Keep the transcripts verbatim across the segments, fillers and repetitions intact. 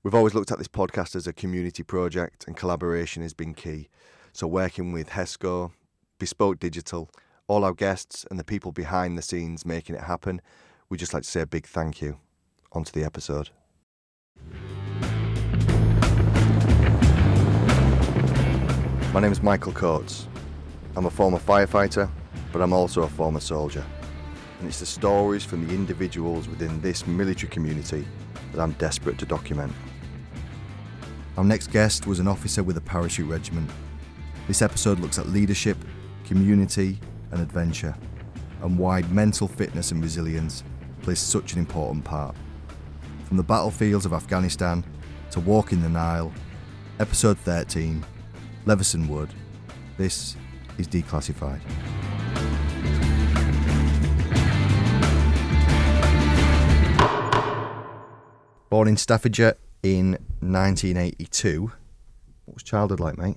We've always looked at this podcast as a community project, and collaboration has been key. So working with HESCO, Bespoke Digital, all our guests and the people behind the scenes making it happen, we'd just like to say a big thank you. On to the episode. My name is Michael Coates. I'm a former firefighter, but I'm also a former soldier. And it's the stories from the individuals within this military community that I'm desperate to document. Our next guest was an officer with a parachute regiment. This episode looks at leadership, community and adventure, and why mental fitness and resilience plays such an important part. From the battlefields of Afghanistan to walking the Nile, episode thirteen, Leveson Wood, this is Declassified. Born in Staffordshire in nineteen eighty-two, what was childhood like, mate?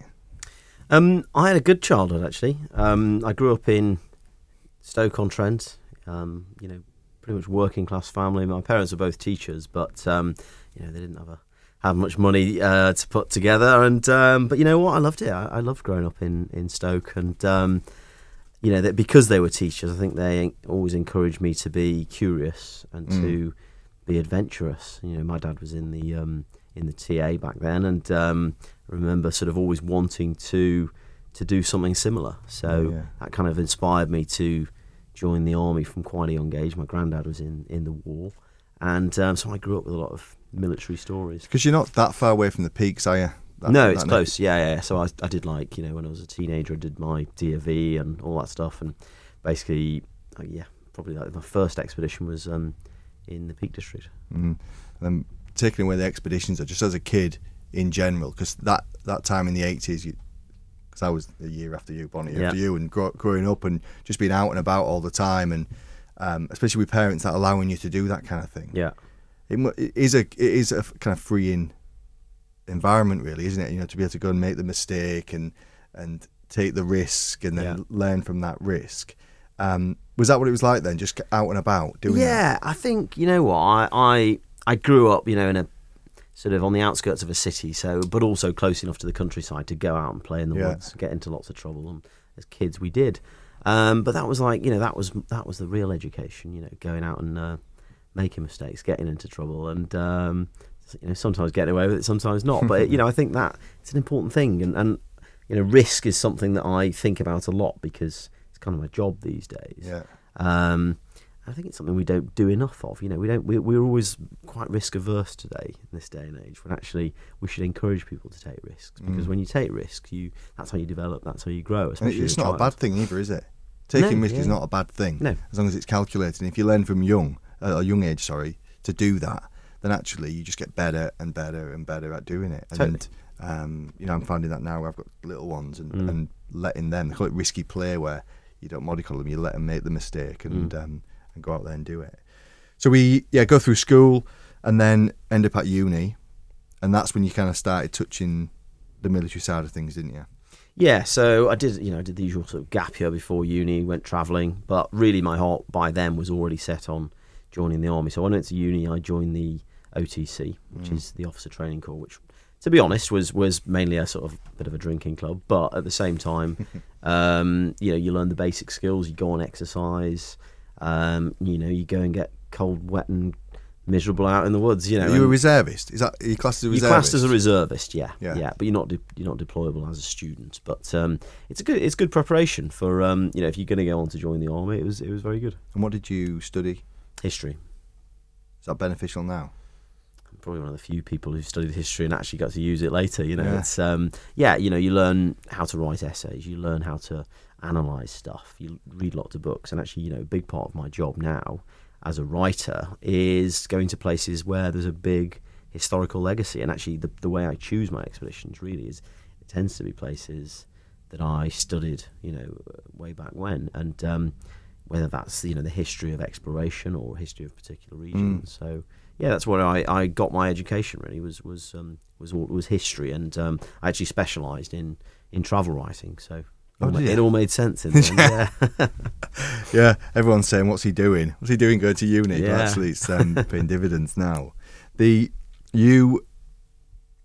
Um, I had a good childhood, actually. Um, I grew up in Stoke-on-Trent, um, you know, pretty much working class family. My parents were both teachers, but um, you know, they didn't have a, have much money uh, to put together. And um, but you know what, I loved it. I, I loved growing up in in Stoke, and um, you know, that because they were teachers, I think they always encouraged me to be curious and mm. to be adventurous. You know, my dad was in the um, in the T A back then, and um, I remember sort of always wanting to to do something similar. So oh, yeah. that kind of inspired me to joined the army from quite a young age. My granddad was in, in the war, and um, so I grew up with a lot of military stories. Because you're not that far away from the peaks, are you? That, no, it's that close. Yeah, yeah. So I, I did like, you know, when I was a teenager, I did my D A V and all that stuff, and basically, uh, yeah, probably like my first expedition was um, in the Peak District. Mm-hmm. And then taking away the expeditions, just as a kid in general, because that, that time in the eighties, you. Because I was a year after you, born a year yeah. after you, and grow, growing up and just being out and about all the time, and um, especially with parents that allowing you to do that kind of thing. Yeah, it, it is a it is a kind of freeing environment, really, isn't it? You know, to be able to go and make the mistake and and take the risk and then yeah. learn from that risk. Um, was that what it was like then? Just out and about doing yeah, that? I think, you know what, I, I I grew up, you know, in a sort of on the outskirts of a city, so but also close enough to the countryside to go out and play in the yeah. woods, get into lots of trouble. And as kids, we did. Um, but that was like, you know, that was that was the real education. You know, going out and uh, making mistakes, getting into trouble, and um, you know, sometimes getting away with it, sometimes not. But you know, I think that it's an important thing, and, and you know, risk is something that I think about a lot because it's kind of my job these days. Yeah. Um, I think it's something we don't do enough of. You know, we don't. We, we're always quite risk averse today in this day and age. When actually we should encourage people to take risks because mm. when you take risks, you that's how you develop. That's how you grow. Especially it's as a not child. a bad thing either, is it? Taking no, risk yeah. is not a bad thing. No, as long as it's calculated. And if you learn from young, uh, a young age, sorry, to do that, then actually you just get better and better and better at doing it. Totally. And um, you know, I'm finding that now where I've got little ones and, mm. and letting them, they call it risky play, where you don't mollycoddle them, you let them make the mistake and. Mm. Um, and go out there and do it. So we yeah go through school and then end up at uni, and that's when you kind of started touching the military side of things, didn't you? Yeah, so I did, you know, I did the usual sort of gap year before uni, went travelling, but really my heart by then was already set on joining the army. So when I went to uni, I joined the O T C, which mm. is the Officer Training Corps, which, to be honest, was was mainly a sort of bit of a drinking club, but at the same time, um, you know, you learn the basic skills, you go on exercise. Um, you know, you go and get cold, wet, and miserable out in the woods. You know, are you a reservist? Is that are you classed as a reservist? You're classed as a reservist, yeah, yeah, yeah. But you're not de- you're not deployable as a student. But um, it's a good it's good preparation for um, you know, if you're going to go on to join the army. It was it was very good. And what did you study? History. Is that beneficial now? I'm probably one of the few people who studied history and actually got to use it later. You know, yeah. it's um, yeah, you know, you learn how to write essays. You learn how to analyze stuff, you read lots of books, and actually, you know, a big part of my job now as a writer is going to places where there's a big historical legacy. And actually the, the way I choose my expeditions really is it tends to be places that I studied, you know, way back when, and um, whether that's, you know, the history of exploration or history of particular regions. Mm. So yeah, that's where I, I got my education really was was um, was was history, and um, I actually specialised in in travel writing. So Oh, it, it all made sense in the end, yeah. Yeah, everyone's saying, what's he doing? What's he doing going to uni? Yeah. But actually, it's um, paying dividends now. The You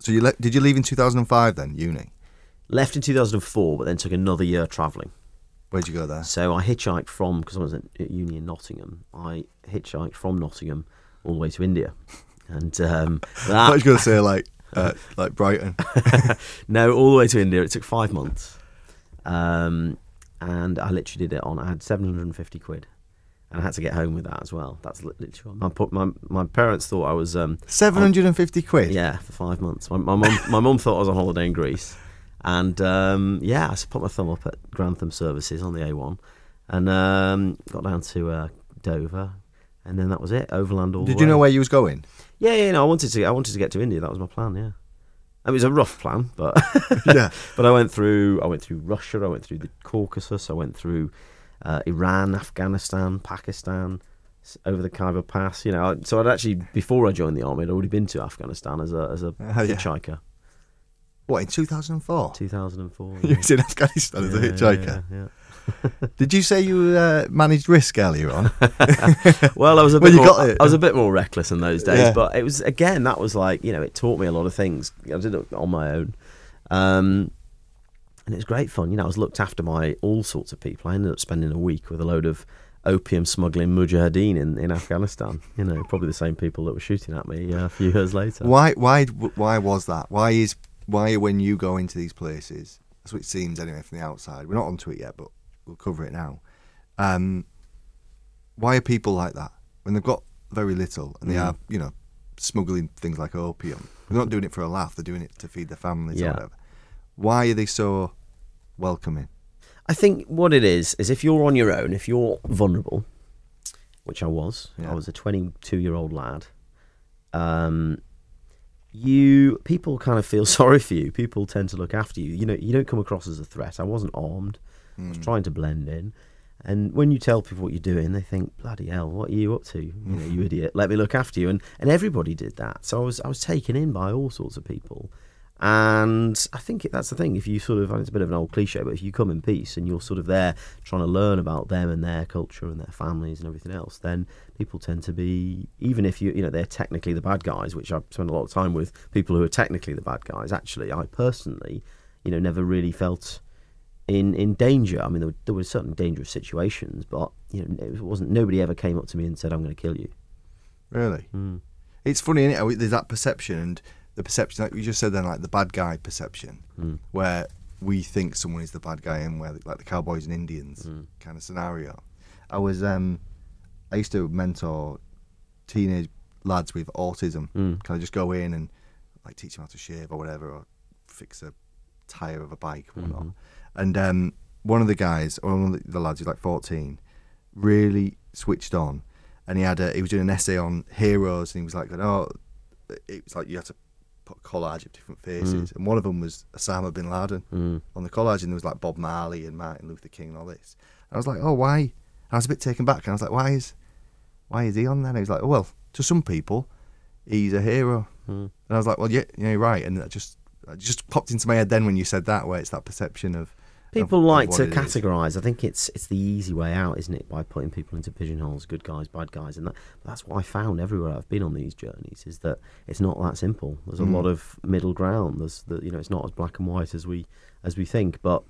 So you le- did you leave in two thousand five then, uni? Left in two thousand four, but then took another year travelling. Where'd you go there? So I hitchhiked from, because I was at uni in Nottingham, I hitchhiked from Nottingham all the way to India. And um, that, I thought you were going to say like uh, like Brighton. No, all the way to India. It took five months. Um, and I literally did it on, I had seven hundred fifty quid. And I had to get home with that as well. That's literally, my my, my parents thought I was... Um, seven hundred fifty quid? Yeah, for five months. My, my mum my mum thought I was on holiday in Greece. And um, yeah, I put my thumb up at Grantham Services on the A one and um, got down to uh, Dover, and then that was it. Overland all the way. Did you know where you was going? Yeah, yeah. No, I wanted to. I wanted to get to India. That was my plan. Yeah, it was a rough plan, but yeah. But I went through. I went through Russia. I went through the Caucasus. I went through uh, Iran, Afghanistan, Pakistan, over the Khyber Pass. You know, so I'd actually before I joined the army, I'd already been to Afghanistan as a as a uh, yeah. hitchhiker. What, in two thousand four? two thousand four. You was in Afghanistan as yeah, a hitchhiker? Yeah, yeah, yeah. Did you say you uh, managed risk earlier on? Well, I was a Well, bit you more, got it. I was a bit more reckless in those days, Yeah. but it was, again, that was like, you know, it taught me a lot of things. I did it on my own. Um, and it was great fun. You know, I was looked after by all sorts of people. I ended up spending a week with a load of opium smuggling mujahideen in, in Afghanistan. You know, probably the same people that were shooting at me uh, a few years later. Why, why, why was that? Why is why when you go into these places, that's what it seems anyway from the outside. We're not onto it yet, but we'll cover it now. Um, why are people like that when they've got very little and they Mm. are, you know, smuggling things like opium? They're not doing it for a laugh; they're doing it to feed their families Yeah. or whatever. Why are they so welcoming? I think what it is, is if you're on your own, if you're vulnerable, which I was, Yeah. I was a twenty-two-year-old lad, um, you people kind of feel sorry for you. People tend to look after you. You know, you don't come across as a threat. I wasn't armed. I was trying to blend in. And when you tell people what you're doing, they think, bloody hell, what are you up to? You know, you idiot. Let me look after you. And and everybody did that. So I was I was taken in by all sorts of people. And I think that's the thing. If you sort of, it's a bit of an old cliche, but if you come in peace and you're sort of there trying to learn about them and their culture and their families and everything else, then people tend to be, even if you, you know, they're technically the bad guys, which I've spent a lot of time with people who are technically the bad guys. Actually, I personally, you know, never really felt in in danger. I mean, there were, there were certainly dangerous situations, but you know, it wasn't. Nobody ever came up to me and said, "I'm going to kill you." Really? Mm. It's funny, isn't it? There's that perception, and the perception, like you just said then, like the bad guy perception, Mm. where we think someone is the bad guy, and where like the cowboys and Indians Mm. kind of scenario. I was, um, I used to mentor teenage lads with autism. Mm. Kind of just go in and like teach them how to shave or whatever, or fix a tire of a bike, or whatnot. Mhm. And um, one of the guys, or one of the lads, who's like fourteen, really switched on, and he had a, he was doing an essay on heroes, and he was like, oh, it was like you had to put a collage of different faces, Mm. and one of them was Osama bin Laden Mm. on the collage, and there was like Bob Marley and Martin Luther King and all this. And I was like, oh, why? And I was a bit taken back, and I was like, why is, why is he on there? And he was like, oh, well, to some people, he's a hero. Mm. And I was like, well, yeah, yeah, you're right. And that just, it just popped into my head then when you said that, where it's that perception of People of- of like what to it is. categorise. I think it's it's the easy way out, isn't it? By putting people into pigeonholes, good guys, bad guys, and that, that's what I found everywhere I've been on these journeys. Is that it's not that simple. There's a Mm. lot of middle ground. There's the, you know, it's not as black and white as we as we think. But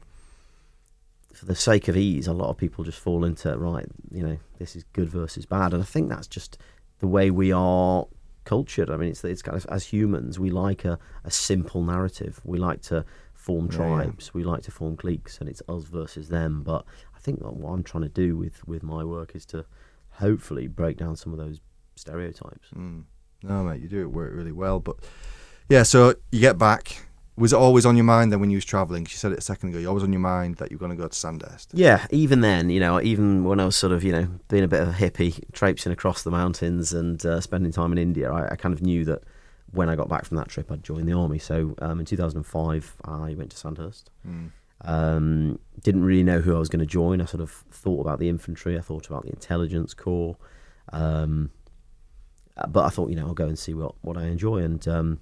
for the sake of ease, a lot of people just fall into right. You know, this is good versus bad, and I think that's just the way we are cultured. I mean, it's it's kind of, as humans, we like a, a simple narrative. We like to form Yeah, tribes. We like to form cliques, and it's us versus them. But I think that what I'm trying to do with, with my work is to hopefully break down some of those stereotypes. Mm. No, mate, you do it work really well. But yeah, so you get back. Was it always on your mind then when you was travelling? 'Cause you said it a second ago. You always on your mind that you're going to go to Sandhurst. Yeah, even then, you know, even when I was sort of, you know, being a bit of a hippie, traipsing across the mountains and uh, spending time in India, I, I kind of knew that when I got back from that trip, I'd join the army. So um, in two thousand five, I went to Sandhurst. Mm. Um, didn't really know who I was going to join. I sort of thought about the infantry. I thought about the intelligence corps. Um, but I thought, you know, I'll go and see what, what I enjoy. And, um,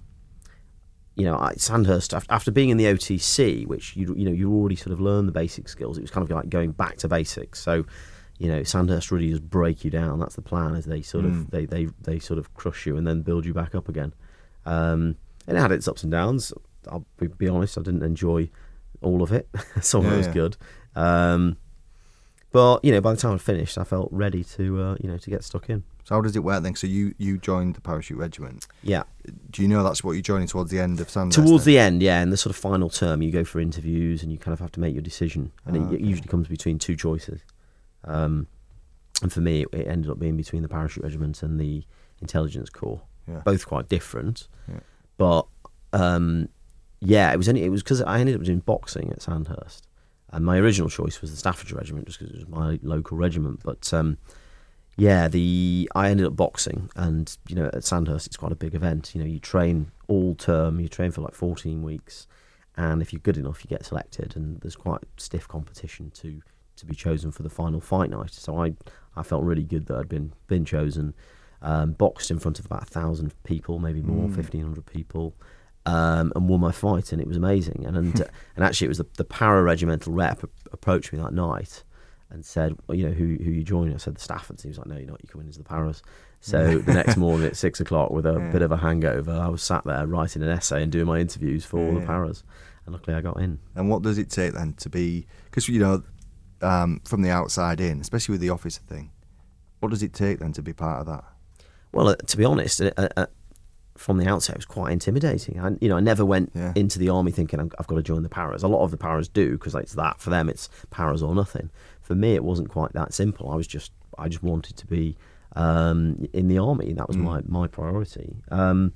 you know, I, Sandhurst, after being in the O T C, which, you you know, you already sort of learned the basic skills, it was kind of like going back to basics. So, you know, Sandhurst really does break you down. That's the plan, is they sort Mm. of, they, they, they sort of crush you and then build you back up again. Um, And it had its ups and downs. I'll be, be honest, I didn't enjoy all of it. Some of Yeah, it was yeah. good. Um, but, you know, by the time I finished, I felt ready to, uh, you know, to get stuck in. So how does it work then? So you, you joined the parachute regiment. Yeah. Do you know that's what you're joining towards the end of Sandhurst? Towards then? the end, yeah, in the sort of final term, you go for interviews and you kind of have to make your decision. And Ah, it, okay. it usually comes between two choices. Um, and for me, it, it ended up being between the parachute regiment and the intelligence corps. Yeah. Both quite different. Yeah. But, um, yeah, it was only, it was because I ended up doing boxing at Sandhurst. And my original choice was the Staffordshire Regiment, just because it was my local regiment. But um, yeah, the I ended up boxing, and you know, at Sandhurst, it's quite a big event. You know, you train all term, you train for like fourteen weeks, and if you're good enough, you get selected. And there's quite stiff competition to to be chosen for the final fight night. So I I felt really good that I'd been been chosen. Um, boxed in front of about a thousand people, maybe more, Mm. fifteen hundred people. Um, and won my fight, and it was amazing. And and, and actually, it was the, the para regimental rep approached me that night and said, well, you know, who who you joining? I said the Staffords. He was like, no, you're not. You're coming into the paras. So the next morning at six o'clock, with a Yeah. bit of a hangover, I was sat there writing an essay and doing my interviews for all Yeah. the paras. And luckily, I got in. And what does it take then to be? Because you know, um, from the outside in, especially with the officer thing, what does it take then to be part of that? Well, uh, to be honest, uh, uh, from the outset, it was quite intimidating. I, you know, I never went Yeah. into the army thinking I've, I've got to join the paras. A lot of the paras do, because it's that for them. It's paras or nothing. For me, it wasn't quite that simple. I was just, I just wanted to be um, in the army. That was Mm. my my priority. Um,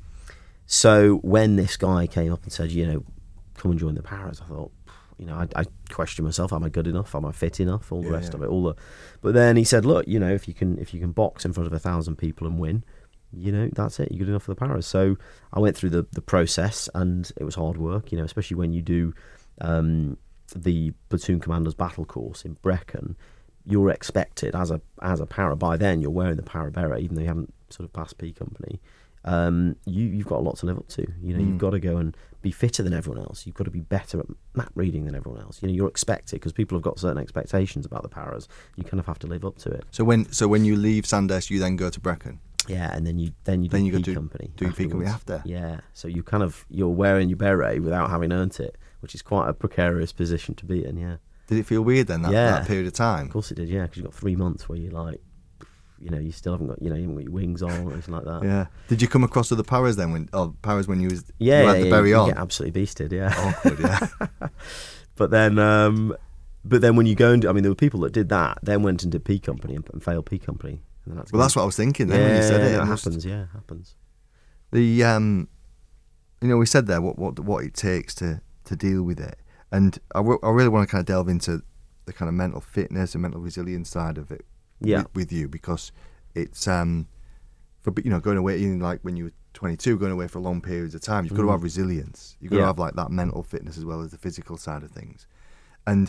so when this guy came up and said, you know, come and join the paras, I thought, you know, I, I questioned myself: am I good enough? Am I fit enough? All the Yeah, rest yeah. of it. All the, but then he said, look, you know, if you can if you can box in front of a thousand people and win, you know, that's it. You're good enough for the paras. So I went through the, the process, and it was hard work, you know, especially when you do um, the platoon commander's battle course in Brecon. You're expected as a as a para. By then, you're wearing the para beret, even though you haven't sort of passed P company. Um, you you've got a lot to live up to. You know, Mm. you've got to go and be fitter than everyone else. You've got to be better at map reading than everyone else. You know, you're expected, because people have got certain expectations about the paras. You kind of have to live up to it. So when so when you leave Sandhurst, you then go to Brecon. Yeah, and then you then you do Then you go P do- company. do P company afterwards. after? Yeah, so you kind of you're wearing your beret without having earned it, which is quite a precarious position to be in. Yeah, Did it feel weird then that, Yeah. that period of time? of course it did. Yeah, because you've got three months where you're like, you know, you still haven't got you know you haven't got your wings on or anything like that. Yeah. Did you come across other paras then? When oh paras when you was yeah, you yeah, had the yeah, berry you on? get absolutely beasted. Yeah, Awkward, yeah. but then. Um, but then when you go and I mean, there were people that did that, then went and did P company and, and failed P company. And then that's Well, that's what I was thinking then yeah, when you said it. no, It it must- happens. Yeah, it happens. The um, you know, we said there what what what it takes to to deal with it, and I, w- I really want to kind of delve into the kind of mental fitness and mental resilience side of it. Yeah. With, with you, because it's um, for you know going away, even like when you were twenty-two, going away for long periods of time, you've got to Mm. have resilience. You've got to Yeah. have like that mental fitness as well as the physical side of things, and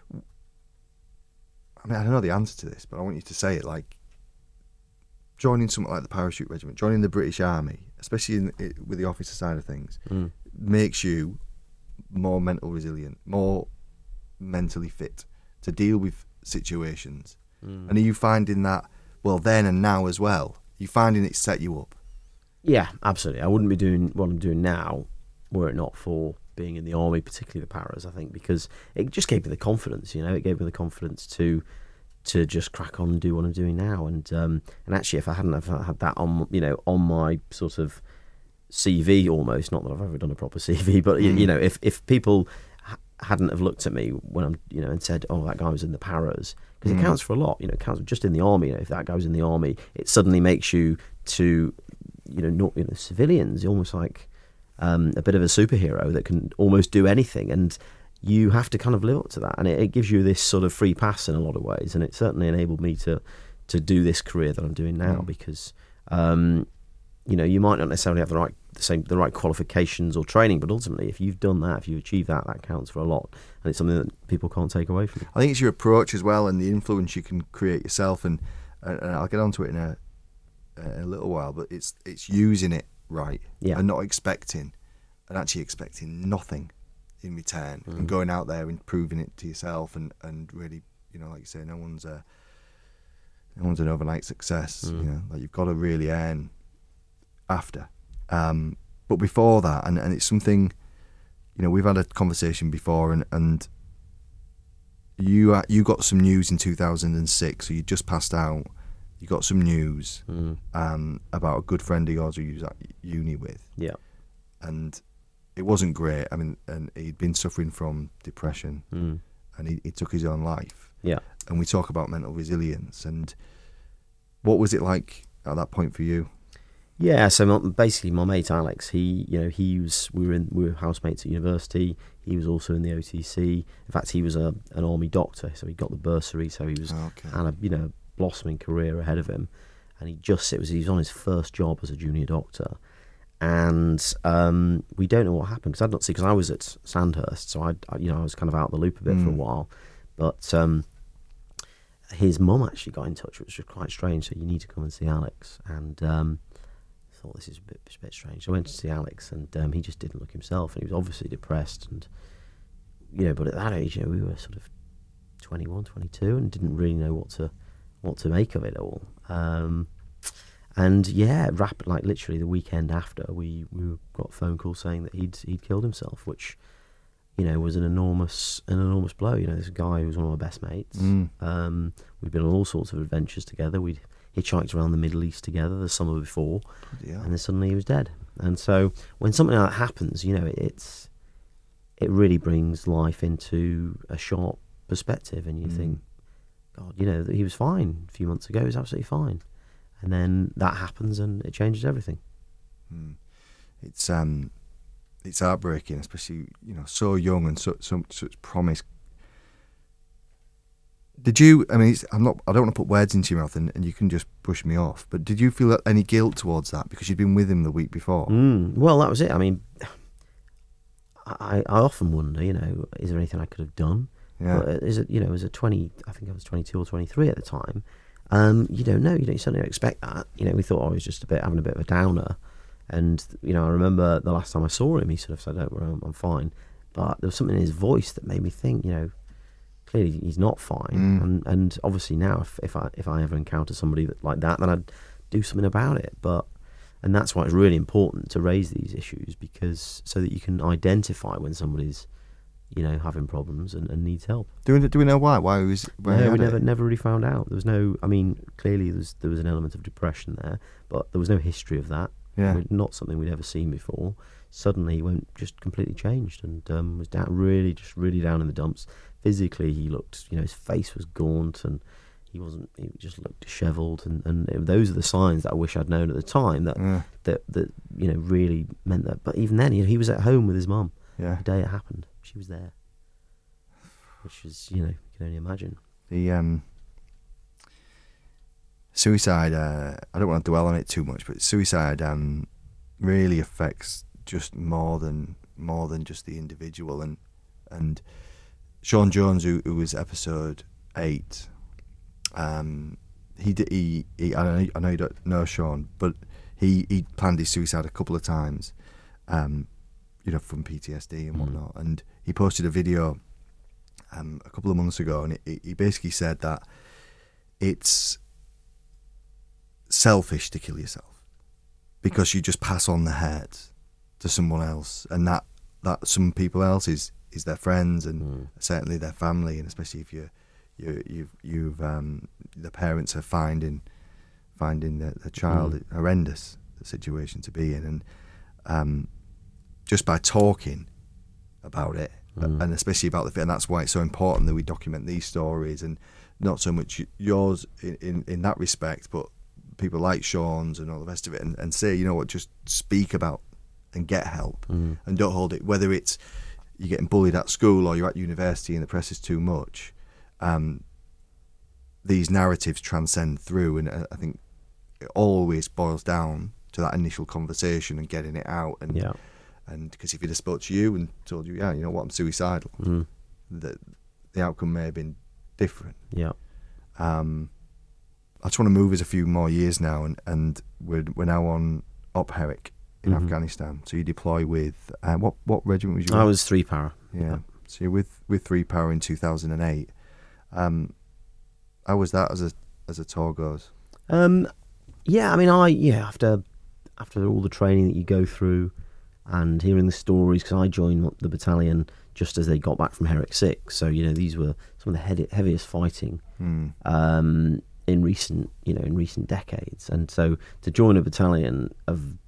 I mean I don't know the answer to this, but I want you to say it like. Joining something like the Parachute Regiment, joining the British Army, especially in, it, with the officer side of things, Mm. makes you more mental resilient, more mentally fit to deal with situations. Mm. And are you finding that, well, then and now as well? Are you finding it set you up? Yeah, absolutely. I wouldn't be doing what I'm doing now were it not for being in the army, particularly the paras, I think, because it just gave me the confidence, you know, it gave me the confidence to to just crack on and do what I'm doing now. And um, and actually, if I hadn't have had that on, you know, on my sort of C V almost, not that I've ever done a proper C V, but, you, Mm. you know, if, if people ha- hadn't have looked at me when I'm, you know, and said, oh, that guy was in the paras, because Mm. it counts for a lot, you know, it counts just in the army. You know, if that guy was in the army, it suddenly makes you to, you know, not, you know, civilians, almost like um, a bit of a superhero that can almost do anything. And you have to kind of live up to that, and it, it gives you this sort of free pass in a lot of ways, and it certainly enabled me to to do this career that I'm doing now, Mm. because um, you know, you might not necessarily have the right the same the right qualifications or training, but ultimately, if you've done that, if you achieve that, that counts for a lot, and it's something that people can't take away from you. I think it's your approach as well and the influence you can create yourself, and, and I'll get onto it in a, in a little while, but it's it's using it right Yeah. and not expecting, and actually expecting nothing in return, Mm. and going out there and proving it to yourself, and, and really, you know, like you say, no one's a no one's an overnight success. Mm. You know, like you've got to really earn after. Um, but before that, and, and it's something, you know, we've had a conversation before, and and you uh, you got some news in two thousand six, so you just passed out. You got some news Mm. um, about a good friend of yours who you was at uni with, Yeah. and it wasn't great. I mean, and he'd been suffering from depression, Mm. and he, he took his own life. Yeah. And we talk about mental resilience, and what was it like at that point for you? Yeah, so my, basically, my mate Alex, he, you know, he was, we were in, we were housemates at university. He was also in the O T C. In fact, he was a an army doctor, so he got the bursary. So he was Okay. had a, you know, blossoming career ahead of him, and he just it was he was on his first job as a junior doctor, and um, we don't know what happened because I'd not seen because I was at Sandhurst, so I, I, you know, I was kind of out of the loop a bit Mm. for a while, but um, his mum actually got in touch, which was quite strange. So you need to come and see Alex, and. Um, I thought this is a bit, a bit strange. So I went to see Alex, and um, he just didn't look himself, and he was obviously depressed. And you know, but at that age, you know, we were sort of twenty-one, twenty-two, and didn't really know what to what to make of it all. Um, and yeah, rapid, like literally the weekend after, we we got a phone call saying that he'd he'd killed himself, which you know was an enormous an enormous blow. You know, this guy who was one of my best mates. Mm. Um, we'd been on all sorts of adventures together. We'd hitchhiked around the Middle East together the summer before, Yeah. and then suddenly he was dead. And so when something like that happens, you know, it, it's it really brings life into a sharp perspective, and you Mm. think, God, you know, he was fine a few months ago. He was absolutely fine, and then that happens, and it changes everything. Mm. It's um, it's heartbreaking, especially you know, so young and such so, such promise. Did you? I mean, it's, I'm not. I don't want to put words into your mouth, and, and you can just push me off. But did you feel any guilt towards that because you'd been with him the week before? Mm, well, that was it. I mean, I, I often wonder, you know, is there anything I could have done? Yeah. But is it, you know, as a twenty, I think I was twenty-two or twenty-three at the time. Um, you don't know. You don't you certainly don't expect that. You know, we thought oh, I was just a bit having a bit of a downer, and you know, I remember the last time I saw him, he sort of said, "Don't worry, I'm, I'm fine." But there was something in his voice that made me think, you know, clearly he's not fine. Mm. And and obviously now, if, if I if I ever encounter somebody that, like that, then I'd do something about it. But and that's why it's really important to raise these issues, because so that you can identify when somebody's, you know, having problems and, and needs help. Do we, do we know why? Why was? Why he No, we had never it? never really found out. There was no. I mean, clearly there was there was an element of depression there, but there was no history of that. Yeah. I mean, not something we'd ever seen before. Suddenly he went just completely changed, and um, was down really just really down in the dumps. Physically, he looked, you know, his face was gaunt, and he wasn't. He just looked dishevelled, and and it, those are the signs that I wish I'd known at the time. That Yeah. that that you know really meant that. But even then, you know, he was at home with his mum Yeah. the day it happened. She was there, which is, you know, you can only imagine. The um, suicide. Uh, I don't want to dwell on it too much, but suicide um, really affects just more than more than just the individual. And and Sean Jones, who, who was episode eight, um, he did. He, he I know I know you don't know Sean, but he he planned his suicide a couple of times. Um, you know, from P T S D and Mm. whatnot. And he posted a video um, a couple of months ago, and it, he basically said that it's selfish to kill yourself because you just pass on the hurt to someone else, and that that some people else is is their friends and Mm. certainly their family, and especially if you you you've you've um, the parents are finding finding the, the child Mm. horrendous situation to be in, and um, just by talking about it, Mm. and especially about the, and that's why it's so important that we document these stories, and not so much yours in, in, in that respect, but people like Sean's and all the rest of it, and, and say, you know what, just speak about and get help, Mm. and don't hold it, whether it's you're getting bullied at school or you're at university and the press is too much. Um, these narratives transcend through, and I think it always boils down to that initial conversation and getting it out, and Yeah. and because if he'd have spoke to you and told you, yeah, you know what, I'm suicidal, Mm. the the outcome may have been different. Yeah. Um, I just want to move us a few more years now, and, and we're we're now on Op Herrick in Mhm. Afghanistan. So you deploy with uh, what what regiment was you? I with? was three para. Yeah. So you're with with Three Power in two thousand eight. Um, how was that as a as a tour goes? Um, yeah, I mean, I yeah after after all the training that you go through, and hearing the stories, because I joined the battalion just as they got back from Herrick Six. So, you know, these were some of the head- heaviest fighting Mm. um, in recent, you know, in recent decades. And so to join a battalion of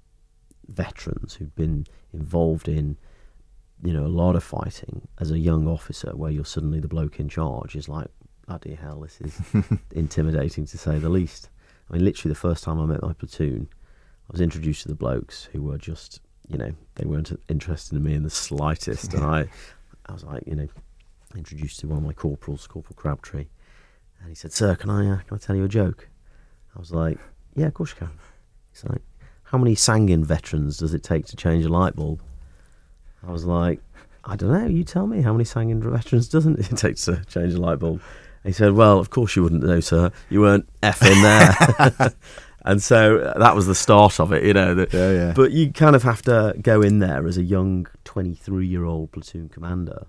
veterans who'd been involved in, you know, a lot of fighting as a young officer, where you're suddenly the bloke in charge, is like, bloody hell, this is intimidating to say the least. I mean, literally the first time I met my platoon, I was introduced to the blokes who were just, you know, they weren't interested in me in the slightest. And I, I was like, you know, introduced to one of my corporals, Corporal Crabtree, and he said, "Sir, can I, uh, can I tell you a joke?" I was like, "Yeah, of course you can." He's like, "How many Sangin veterans does it take to change a light bulb?" I was like, "I don't know, you tell me, how many Sangin veterans doesn't it take to change a light bulb?" And he said, "Well, of course you wouldn't know, sir. You weren't effing there." And so that was the start of it, you know. The, Yeah, yeah. But you kind of have to go in there as a young twenty-three-year-old platoon commander,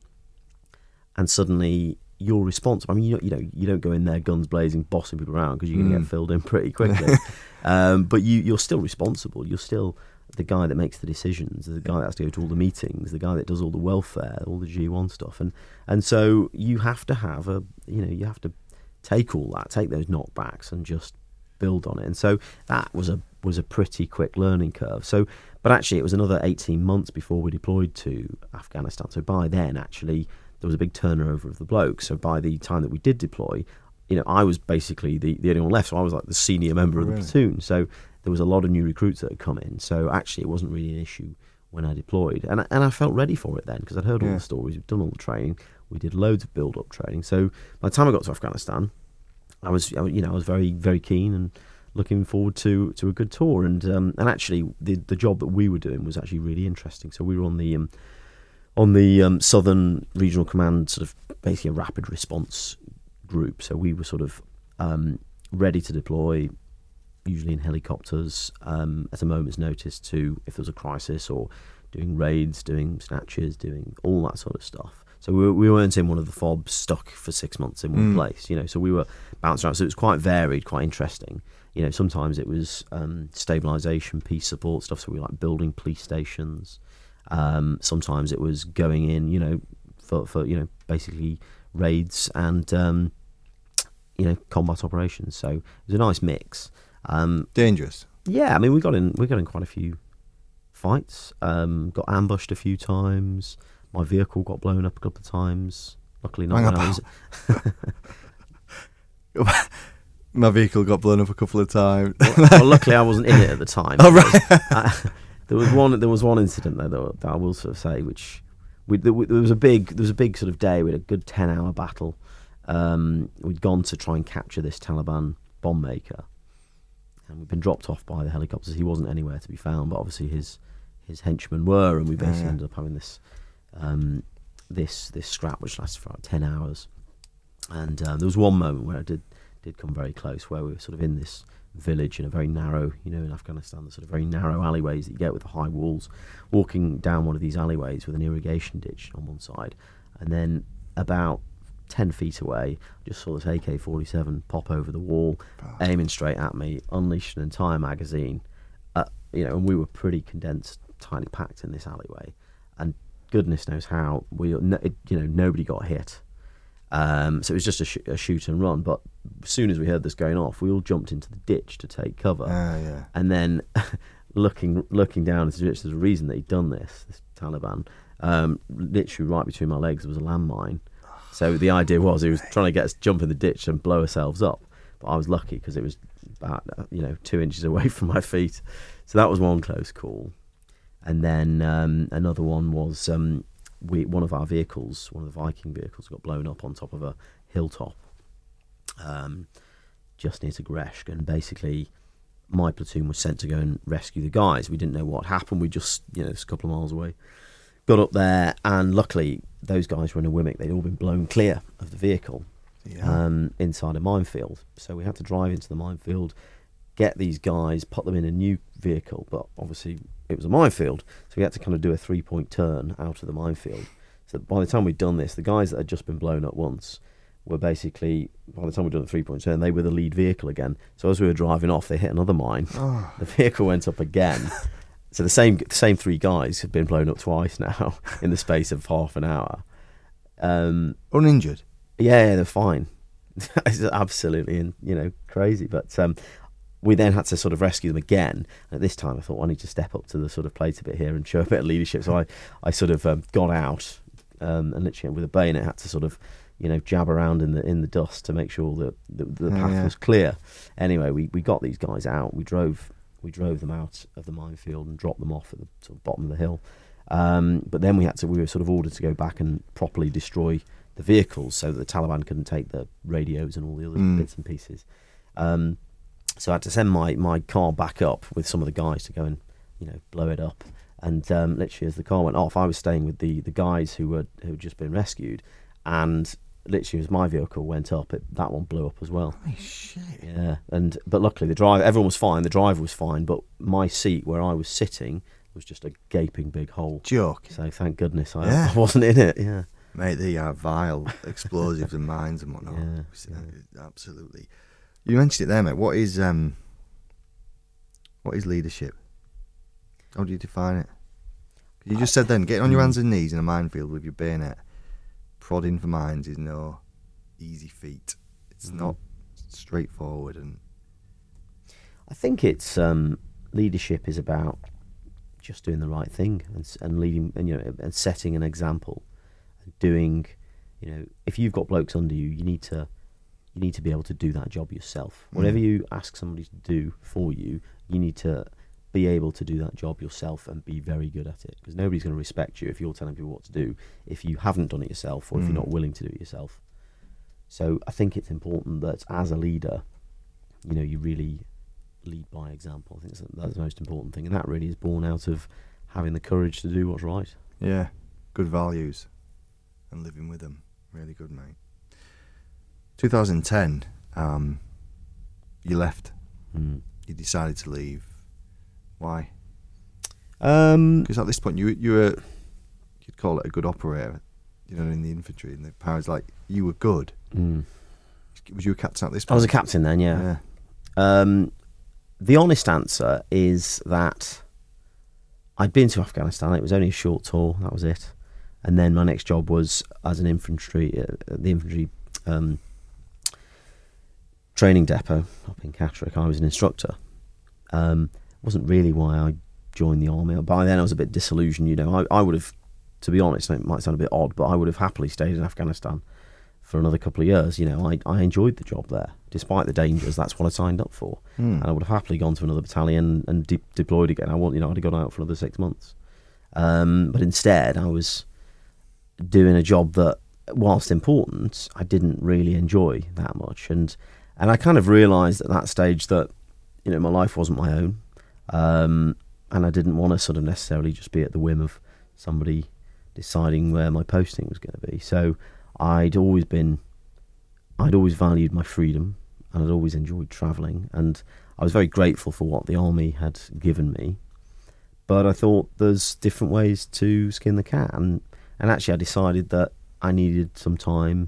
and suddenly you're responsible. I mean, you don't, you know, you don't go in there guns blazing, bossing people around, because you're going to Mm. get filled in pretty quickly. um, but you, you're still responsible. You're still the guy that makes the decisions, the guy that has to go to all the meetings, the guy that does all the welfare, all the G one stuff, and and so you have to have a, you know, you have to take all that, take those knockbacks, and just build on it. And so that was a was a pretty quick learning curve. So, but actually, it was another eighteen months before we deployed to Afghanistan. So by then, actually, there was a big turnover of the blokes. So by the time that we did deploy, you know, I was basically the, the only one left. So I was like the senior member of the Really? platoon. So there was a lot of new recruits that had come in. So actually, it wasn't really an issue when I deployed, and and I felt ready for it then, because I'd heard all Yeah. the stories, we'd done all the training, we did loads of build-up training. So by the time I got to Afghanistan, I was, I was- you know, I was very, very keen and looking forward to, to a good tour. And um, and actually, the the job that we were doing was actually really interesting. So we were on the um, on the um, Southern Regional Command, sort of basically a rapid response group. So we were sort of um, ready to deploy, usually in helicopters, um, at a moment's notice, to if there was a crisis, or doing raids, doing snatches, doing all that sort of stuff. So we, we weren't in one of the fobs stuck for six months in one Mm. place, you know. So we were bouncing around. So it was quite varied, quite interesting. You know, sometimes it was um, stabilisation, peace support stuff. So we were like building police stations. Um, sometimes it was going in, you know, for, for you know, basically raids and um, you know, combat operations. So it was a nice mix. Um, Dangerous. yeah, I mean, we got in we got in quite a few fights. Um, got ambushed a few times. My vehicle got blown up a couple of times. Luckily not. Hang when I about. was, My vehicle got blown up a couple of times. well, luckily I wasn't in it at the time. Oh, right. Uh, there was one. There was one incident though that, that I will sort of say, which we, there, there was a big. There was a big sort of day. We had a good ten-hour battle. Um, we'd gone to try and capture this Taliban bomb maker, and we'd been dropped off by the helicopters. He wasn't anywhere to be found, but obviously his his henchmen were, and we basically yeah. ended up having this um, this this scrap which lasted for about ten hours. And um, there was one moment where I did did come very close, where we were sort of in this village in a very narrow, you know, in Afghanistan, the sort of very narrow alleyways that you get with the high walls, walking down one of these alleyways with an irrigation ditch on one side, and then about ten feet away, I just saw this A K forty-seven pop over the wall, aiming straight at me, unleashed an entire magazine, uh, you know, and we were pretty condensed, tightly packed in this alleyway, and goodness knows how, we, no, it, you know, nobody got hit. Um, so it was just a, sh- a shoot and run. But as soon as we heard this going off, we all jumped into the ditch to take cover. Ah, yeah. And then looking looking down into the ditch, there's a reason that he'd done this, this Taliban. Um, literally right between my legs, there was a landmine. So the idea was he was trying to get us to jump in the ditch and blow ourselves up. But I was lucky because it was about, you know, two inches away from my feet. So that was one close call. And then um, another one was... Um, We, one of our vehicles, one of the Viking vehicles, got blown up on top of a hilltop um, just near to Greshk, and basically my platoon was sent to go and rescue the guys. We didn't know what happened. We just, you know, it's a couple of miles away, got up there, and luckily those guys were in a Wimmick. They'd all been blown clear of the vehicle Yeah. um, inside a minefield. So we had to drive into the minefield, get these guys, put them in a new vehicle, but obviously it was a minefield, so we had to kind of do a three-point turn out of the minefield. So by the time we'd done this, the guys that had just been blown up once were basically, by the time we'd done the three-point turn, they were the lead vehicle again. So as we were driving off, they hit another mine. Oh. The vehicle went up again, So the same the same three guys have been blown up twice now in the space of half an hour. Um, Uninjured? Yeah, yeah, they're fine. It's absolutely, you know, crazy. But um, we then had to sort of rescue them again. And at this time, I thought, well, I need to step up to the sort of plate a bit here and show a bit of leadership. So I, I sort of um, got out um, and literally with a bayonet had to sort of, you know, jab around in the in the dust to make sure that the, the path oh, yeah. was clear. Anyway, we, we got these guys out. We drove we drove them out of the minefield and dropped them off at the sort of bottom of the hill. Um, but then we had to we were sort of ordered to go back and properly destroy the vehicles so that the Taliban couldn't take the radios and all the other mm. bits and pieces. Um, so I had to send my, my car back up with some of the guys to go and, you know, blow it up. And um, literally as the car went off, I was staying with the, the guys who were who had just been rescued, and literally as my vehicle went up, it, that one blew up as well. Holy shit. Yeah, and but luckily the driver, everyone was fine, the driver was fine, but my seat where I was sitting was just a gaping big hole. Joke. So thank goodness I, yeah. I wasn't in it, yeah. Mate, they are vile explosives and mines and whatnot. Yeah, yeah. Absolutely. You mentioned it there, mate. What is um, what is leadership? How do you define it? You just said then, getting on your hands and knees in a minefield with your bayonet, prodding for mines is no easy feat. It's mm-hmm. not straightforward. And I think it's um, leadership is about just doing the right thing and, and leading, and you know, and setting an example. Doing, you know, if you've got blokes under you, you need to, you need to be able to do that job yourself. Mm. Whatever you ask somebody to do for you, you need to be able to do that job yourself and be very good at it. Because nobody's going to respect you if you're telling people what to do if you haven't done it yourself or mm. if you're not willing to do it yourself. So I think it's important that as a leader, you know, you really lead by example. I think that's, that's the most important thing, and that really is born out of having the courage to do what's right. Yeah, good values. And living with them. Really good, mate. twenty ten, um, you left. Mm. You decided to leave. Why? Because um, at this point, you you were, you'd call it a good operator, you know, in the infantry. And the powers like, you were good. Mm. Was you a captain at this point? I was a captain then, yeah. yeah. Um, the honest answer is that I'd been to Afghanistan. It was only a short tour. That was it. And then my next job was as an infantry, uh, the infantry um, training depot up in Catterick. I was an instructor. Um, wasn't really why I joined the army. By then I was a bit disillusioned. You know, I, I would have, to be honest, it might sound a bit odd, but I would have happily stayed in Afghanistan for another couple of years. You know, I, I enjoyed the job there, despite the dangers. That's what I signed up for, mm. and I would have happily gone to another battalion and de- deployed again. I want, you know, I'd have gone out for another six months. Um, but instead, I was doing a job that, whilst important, I didn't really enjoy that much, and and I kind of realised at that stage that, you know, my life wasn't my own, um, and I didn't want to sort of necessarily just be at the whim of somebody deciding where my posting was going to be. So I'd always been, I'd always valued my freedom, and I'd always enjoyed travelling, and I was very grateful for what the army had given me. But I thought there's different ways to skin the cat, and And actually I decided that I needed some time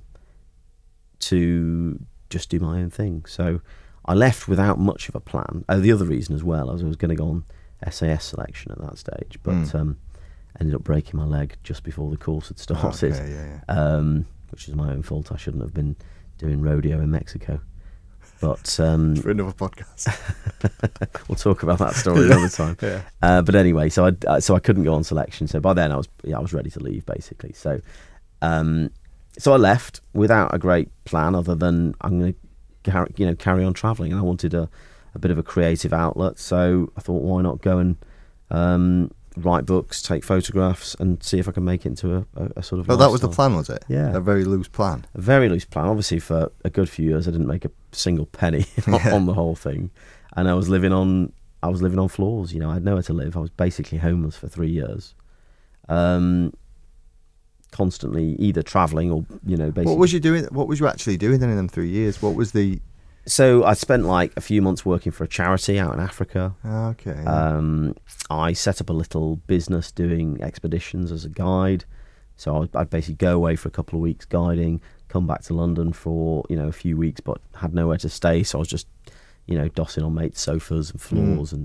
to just do my own thing. So I left without much of a plan. Oh, the other reason as well, I was, I was going to go on S A S selection at that stage, but mm. um, ended up breaking my leg just before the course had started, okay, yeah, yeah. Um, which is my own fault. I shouldn't have been doing rodeo in Mexico. But um, for another podcast, we'll talk about that story another time. yeah. uh, but anyway, so I so I couldn't go on selection. So by then I was yeah, I was ready to leave basically. So um, so I left without a great plan other than I'm going to carry you know carry on travelling, and I wanted a, a bit of a creative outlet. So I thought, why not go and um, write books, take photographs, and see if I can make it into a, a, a sort of. Oh, that was the plan, was it? Yeah, a very loose plan. A very loose plan. Obviously, for a good few years, I didn't make a single penny yeah. on the whole thing, and I was living on. I was living on floors. You know, I had nowhere to live. I was basically homeless for three years, um, constantly either travelling or you know. Basically, what was you doing? What was you actually doing then in them three years? What was the? So I spent like a few months working for a charity out in Africa. Okay. Um, I set up a little business doing expeditions as a guide. So I'd, I'd basically go away for a couple of weeks guiding, come back to London for you know a few weeks, but had nowhere to stay. So I was just you know dossing on mates' sofas and floors mm. and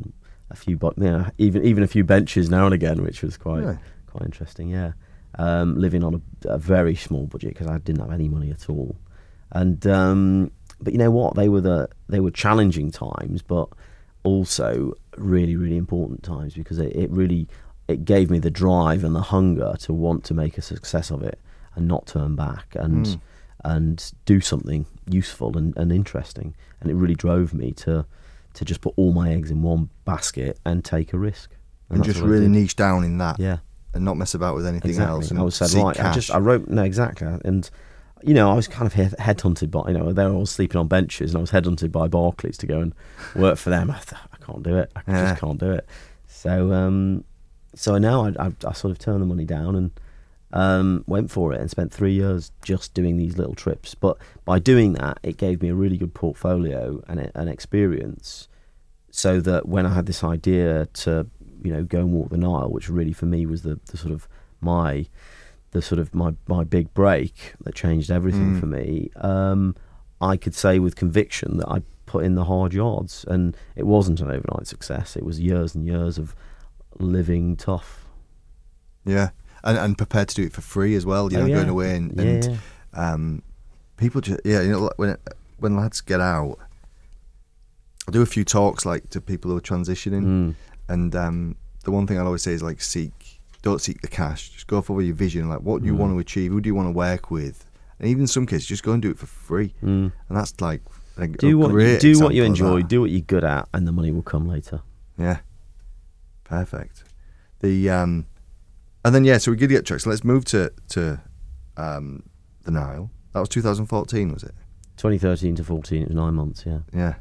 a few, but yeah, even even a few benches now and again, which was quite Yeah. quite interesting. Yeah, um, living on a, a very small budget because I didn't have any money at all, and um, but you know what, they were the they were challenging times, but also really really important times because it, it really it gave me the drive and the hunger to want to make a success of it and not turn back and Mm. and do something useful and, and interesting, and it really drove me to to just put all my eggs in one basket and take a risk And, that's just what I really did. niche down in that. Yeah, And not mess about with anything exactly. else. And I was said seek right. I cash. just I wrote no exactly, and you know I was kind of head headhunted by you know they were all sleeping on benches, and I was headhunted by Barclays to go and work for them. I thought, I can't do it. I Yeah. just can't do it. So um, so now I, I I sort of turned the money down and um, went for it and spent three years just doing these little trips. But by doing that, it gave me a really good portfolio and a- an experience, so that when I had this idea to you know go and walk the Nile, which really for me was the, the sort of my the sort of my, my big break that changed everything Mm. for me, um, I could say with conviction that I put in the hard yards, and it wasn't an overnight success. It was years and years of living tough. Yeah. And, and prepared to do it for free as well, you Oh, know, yeah. going away and, Yeah, and yeah. um, people just, yeah, you know, like when when lads get out, I do a few talks like to people who are transitioning, Mm. and um, the one thing I'll always say is like seek, don't seek the cash, just go for your vision, like what do you Mm. want to achieve, who do you want to work with, and even in some cases just go and do it for free, Mm. and that's like a, Do a what you, great do what you example of enjoy, that. do what you're good at, and the money will come later. Yeah, perfect. The um, and then yeah, so we did get tracks. So let's move to to um, the Nile. That was two thousand fourteen, was it? twenty thirteen to fourteen, it was nine months. Yeah. Yeah.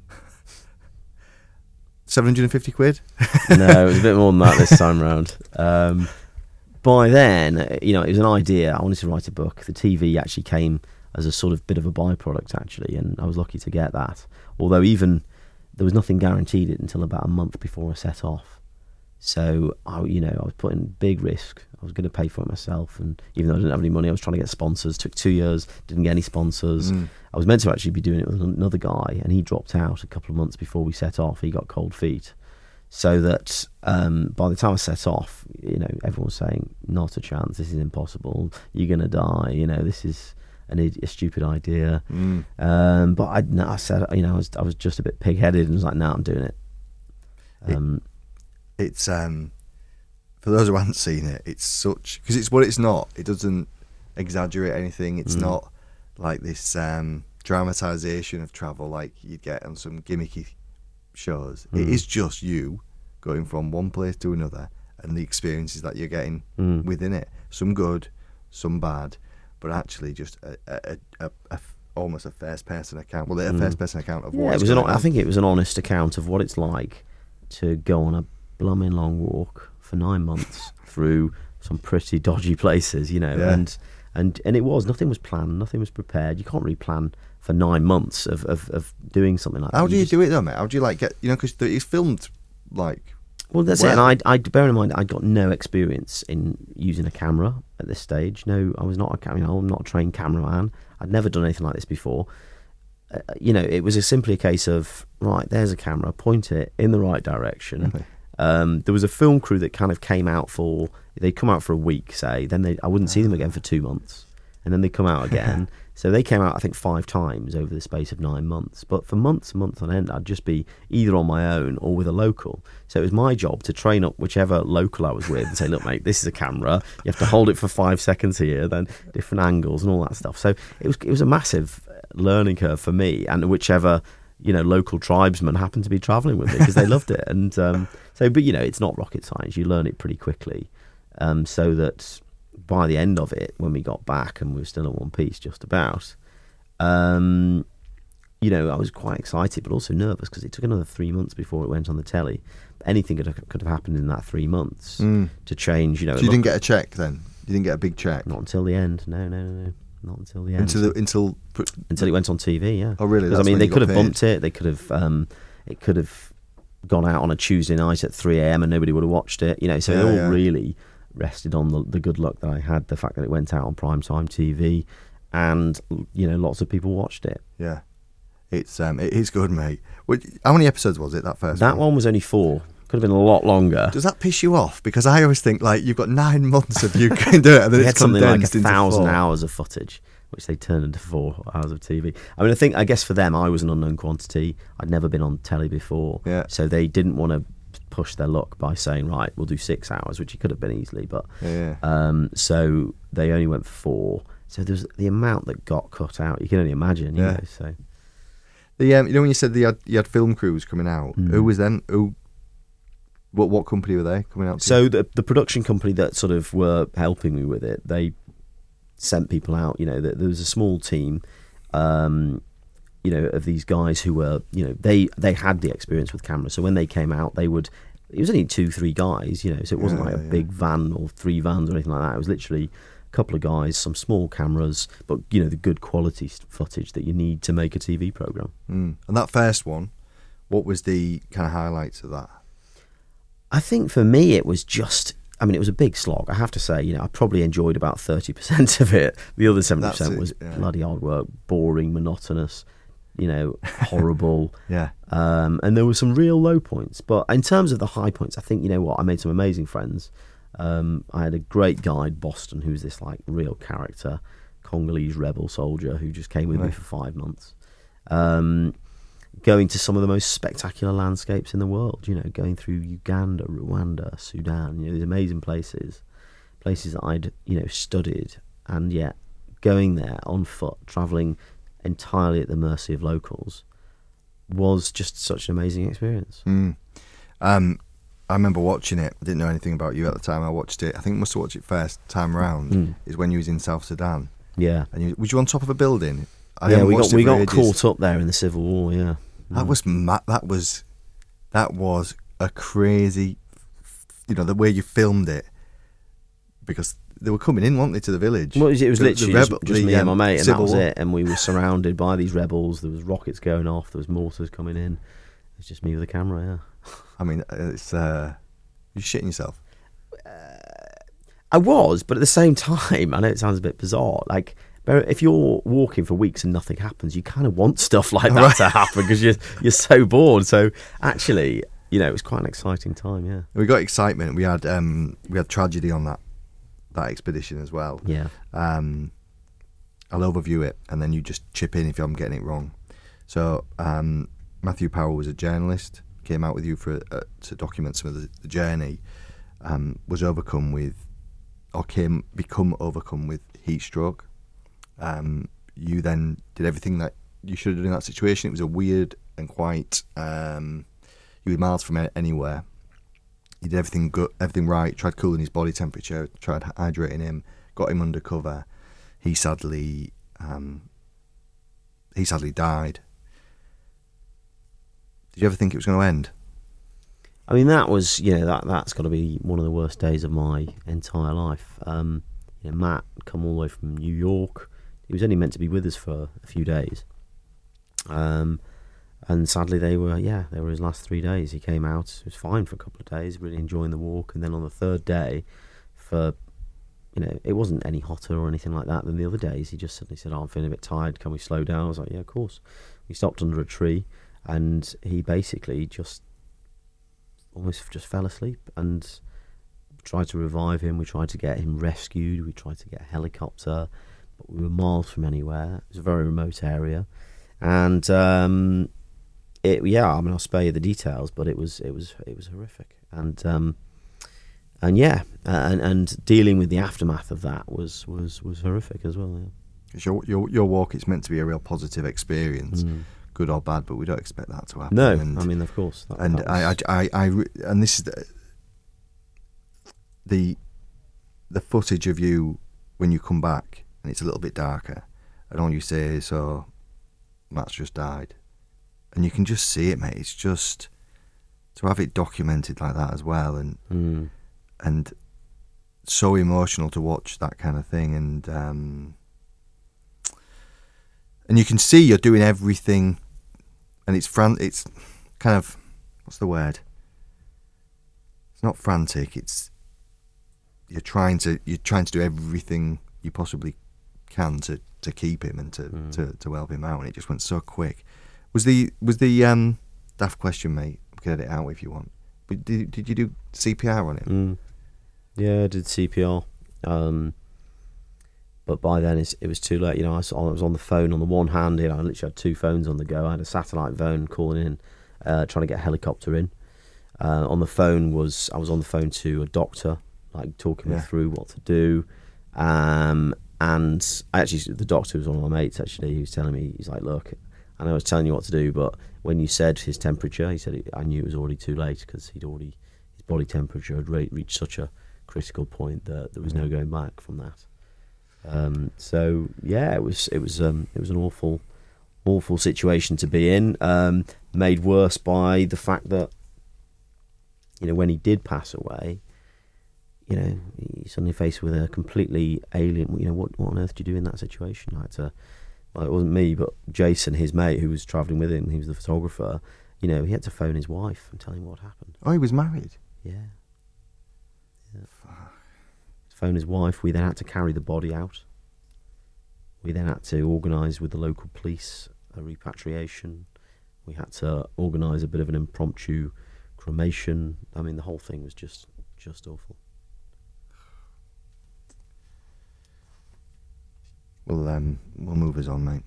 Seven hundred and fifty quid. No, it was a bit more than that this time round. Um, by then, you know, it was an idea. I wanted to write a book. The T V actually came as a sort of bit of a byproduct, actually, and I was lucky to get that. Although even there was nothing guaranteed it until about a month before I set off. So, I, you know, I was putting big risk. I was going to pay for it myself, and even though I didn't have any money, I was trying to get sponsors. Took two years, didn't get any sponsors. Mm. I was meant to actually be doing it with another guy, and he dropped out a couple of months before we set off. He got cold feet. So that um, by the time I set off, you know, everyone was saying, not a chance, this is impossible, you're going to die, you know, this is an, id- a stupid idea. Mm. Um, but I, no, I said, you know, I was, I was just a bit pig-headed and was like, no, I'm doing it. Um, It's um, for those who haven't seen it, it's such because it's what it's not. It doesn't exaggerate anything. It's Mm. not like this um, dramatization of travel like you'd get on some gimmicky shows. It Mm. is just you going from one place to another and the experiences that you're getting mm. within it. Some good, some bad, but actually just a, a, a, a almost a first person account. Well, a Mm. first person account of Yeah, what it it's was an, going I on. think it was an honest account of what it's like to go on a blooming long walk for nine months through some pretty dodgy places, you know, Yeah. and and and it was nothing was planned, nothing was prepared. You can't really plan for nine months of of, of doing something like that. How do you just- do it though, mate? How do you like get you know because it's filmed like Well, that's well- it. And I, I bear in mind, I got no experience in using a camera at this stage. No, I was not a camera. I'm not a trained cameraman. I'd never done anything like this before. Uh, you know, it was a simply a case of right. There's a camera. Point it in the right direction. Really? Um, there was a film crew that kind of came out for. They'd come out for a week, say. Then they, I wouldn't see them again for two months, and then they come out again. So they came out, I think, five times over the space of nine months. But for months and months on end, I'd just be either on my own or with a local. So it was my job to train up whichever local I was with and say, look, mate, this is a camera. You have to hold it for five seconds here, then different angles and all that stuff. So it was it was a massive learning curve for me and whichever, you know, local tribesmen happened to be travelling with me because they loved it. And um, so, but, you know, it's not rocket science. You learn it pretty quickly um, so that by the end of it, when we got back and we were still in one piece just about, um, you know, I was quite excited but also nervous because it took another three months before it went on the telly. Anything could have, could have happened in that three months Mm. to change, you know. So it you didn't looked- get a check then? You didn't get a big check Not until the end. No, no, no, no. Not until the end. until the, until until it went on T V, yeah. Oh really? Because I That's mean, when they you could got have paid. bumped it. They could have, um, it could have gone out on a Tuesday night at three a.m. and nobody would have watched it. You know, so Yeah, it all yeah. really rested on the, the good luck that I had, the fact that it went out on primetime T V, and you know, lots of people watched it. Yeah, it's um, it is good, mate. Which, how many episodes was it that first? That one was only four. Could have been a lot longer. Does that piss you off? Because I always think, like, you've got nine months of you can do it, and then We it's had something like a condensed into thousand four. hours of footage, which they turned into four hours of T V. I mean, I think, I guess for them, I was an unknown quantity. I'd never been on telly before. Yeah. So they didn't want to push their luck by saying, right, we'll do six hours, which it could have been easily. But Yeah. um, so they only went for four. So there's the amount that got cut out. You can only imagine, you Yeah. know. So The um, you know when you said the, you, had, you had film crews coming out, Mm. who was them? Who? What what company were they coming out to? So the the production company that sort of were helping me with it, they sent people out. You know, there, there was a small team, um, you know, of these guys who were, you know, they they had the experience with cameras. So when they came out, they would. It was only two, three guys, you know. So it wasn't Yeah, like a yeah. big van or three vans or anything like that. It was literally a couple of guys, some small cameras, but you know, the good quality s- footage that you need to make a T V program. Mm. And that first one, what was the kind of highlights of that? I think for me it was just, I mean, it was a big slog. I have to say, you know, I probably enjoyed about thirty percent of it. The other seventy That's percent it, was yeah. bloody hard work, boring, monotonous, you know, horrible. Yeah. Um, and there were some real low points. But in terms of the high points, I think, you know what, I made some amazing friends. Um, I had a great guide, Boston, who was this like real character, Congolese rebel soldier who just came with me Right. for five months. Um, going to some of the most spectacular landscapes in the world, you know, going through Uganda, Rwanda, Sudan, you know, these amazing places, places that I'd, you know, studied, and yet going there on foot, travelling entirely at the mercy of locals, was just such an amazing experience. Mm. Um, I remember watching it. I didn't know anything about you at the time. I watched it. I think I must have watched it first time round. Mm. Is when you was in South Sudan. Yeah. And you, was you on top of a building? I yeah, haven't we watched got it we for got ages. caught up there in the Civil War, yeah. That Mm. was ma- that was that was a crazy, you know, the way you filmed it, because they were coming in, weren't they, to the village? Well, it was, it was The- the literally rebel- just, just the, me and my um, mate, and that Civil was War. it. And we were surrounded by these rebels. There was rockets going off. There was mortars coming in. It was just me with a camera. Yeah, I mean, it's uh, you're shitting yourself. I was, but at the same time, I know it sounds a bit bizarre. Like, if you're walking for weeks and nothing happens, you kind of want stuff like that Right. to happen because you're you're so bored. So actually, you know, it was quite an exciting time. Yeah, We got excitement. We had um, we had tragedy on that that expedition as well. yeah. Um, I'll overview it, and then you just chip in if I'm getting it wrong. So um, Matthew Powell was a journalist, came out with you for uh, to document some of the, the journey. Um, was overcome with, or came become overcome with heat stroke. Um, you then did everything that you should have done in that situation. It was a weird and quite. Um, you were miles from a- anywhere. You did everything good, everything right. Tried cooling his body temperature. Tried hydrating him. Got him under cover. He sadly, um, he sadly died. Did you ever think it was going to end? I mean, that was, you know, that that's got to be one of the worst days of my entire life. Um, you know, Matt had come all the way from New York. He was only meant to be with us for a few days. Um, and sadly, they were, yeah, they were his last three days. He came out, it was fine for a couple of days, really enjoying the walk. And then on the third day, for, you know, it wasn't any hotter or anything like that than the other days. He just suddenly said, oh, I'm feeling a bit tired. Can we slow down? I was like, yeah, of course. We stopped under a tree, and he basically just almost just fell asleep, and tried to revive him. We tried to get him rescued. We tried to get a helicopter, but we were miles from anywhere. It was a very remote area, and um, it yeah. I mean, I'll spare you the details, but it was it was it was horrific, and um, and yeah, and and dealing with the aftermath of that was was was horrific as well. Yeah. 'Cause your your your walk, it's meant to be a real positive experience, Mm. good or bad, but we don't expect that to happen. No, and, I mean, of course, that, and that I, was- I, I, I, re- and this is the, the the footage of you when you come back, and it's a little bit darker, and all you say is, "Oh, Matt's just died," and you can just see it, mate. It's just to have it documented like that as well, and Mm. and so emotional to watch that kind of thing, and um, and you can see you're doing everything, and it's fran- it's kind of, what's the word? It's not frantic. It's you're trying to you're trying to do everything you possibly can to, to keep him and to, Mm. to, to help him out, and it just went so quick. Was the was the um, daft question, mate? We can edit it out if you want. But did did you do C P R on him? Mm. Yeah, I did C P R. Um, but by then it's, it was too late. You know, I was, I was on the phone on the one hand. You know, I literally had two phones on the go. I had a satellite phone calling in, uh, trying to get a helicopter in. Uh, on the phone was I was on the phone to a doctor, like talking Yeah. me through what to do. Um, and actually, the doctor was one of my mates. Actually, he was telling me, he's like, "Look, I know I was telling you what to do, but when you said his temperature, he said it, I knew it was already too late because he'd already his body temperature had re- reached such a critical point that there was no going back from that." Um, so yeah, it was it was um, it was an awful, awful situation to be in. Um, made worse by the fact that, you know, when he did pass away, you know, he's suddenly faced with a completely alien. You know, what what on earth do you do in that situation? I had to, well, it wasn't me, but Jason, his mate, who was travelling with him, he was the photographer. You know, he had to phone his wife and tell him what happened. Oh, he was married. Yeah. yeah. Phone his wife. We then had to carry the body out. We then had to organise with the local police a repatriation. We had to organise a bit of an impromptu cremation. I mean, the whole thing was just just awful. Well, um, we'll move us on, mate.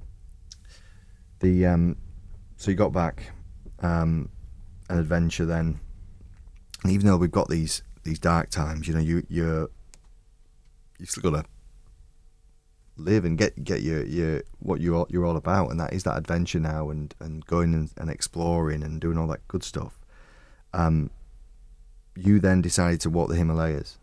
The um, so you got back, um, an adventure then. And even though we've got these these dark times, you know, you you're you still got to live and get get your your what you're you're all about, and that is that adventure now, and and going and, and exploring and doing all that good stuff. Um, you then decided to walk the Himalayas.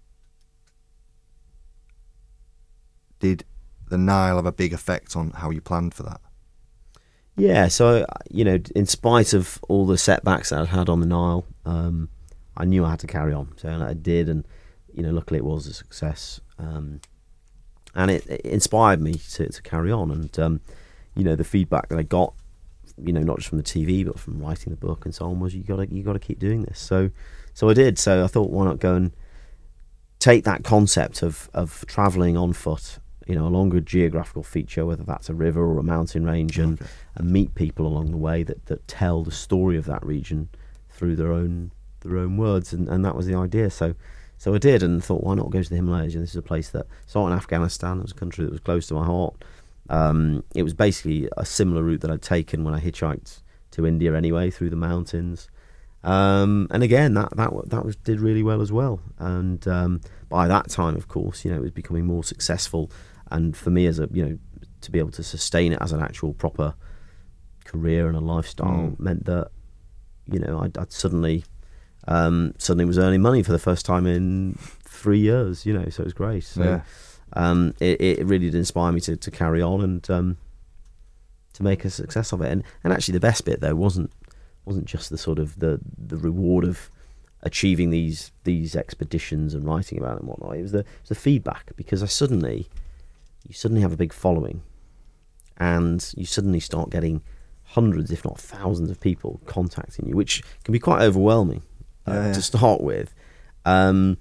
Did the Nile have a big effect on how you planned for that? Yeah, so, you know, in spite of all the setbacks that I'd had on the Nile, um, I knew I had to carry on. So I did, and, you know, luckily it was a success. Um, and it, it inspired me to, to carry on. And, um, you know, the feedback that I got, you know, not just from the T V, but from writing the book and so on, was you gotta you gotta keep doing this. So so I did. So I thought, why not go and take that concept of, of travelling on foot, you know, along a geographical feature, whether that's a river or a mountain range, and, Okay. and meet people along the way that, that tell the story of that region through their own their own words, and, and that was the idea. So so I did, and thought, why not go to the Himalayas? And this is a place that started in Afghanistan. It was a country that was close to my heart. Um, it was basically a similar route that I'd taken when I hitchhiked to India anyway, through the mountains. Um, and again, that that that was did really well as well. And um, by that time, of course, you know, it was becoming more successful. And for me, as a you know, to be able to sustain it as an actual proper career and a lifestyle Mm. meant that, you know, I'd, I'd suddenly um, suddenly was earning money for the first time in three years. You know, so it was great. So Yeah. um, it, it really did inspire me to, to carry on and um, to make a success of it. And and actually, the best bit though wasn't wasn't just the sort of the the reward of achieving these these expeditions and writing about it and whatnot. It was the it was the feedback, because I suddenly you suddenly have a big following, and you suddenly start getting hundreds, if not thousands, of people contacting you, which can be quite overwhelming uh, Yeah, yeah. to start with. Um,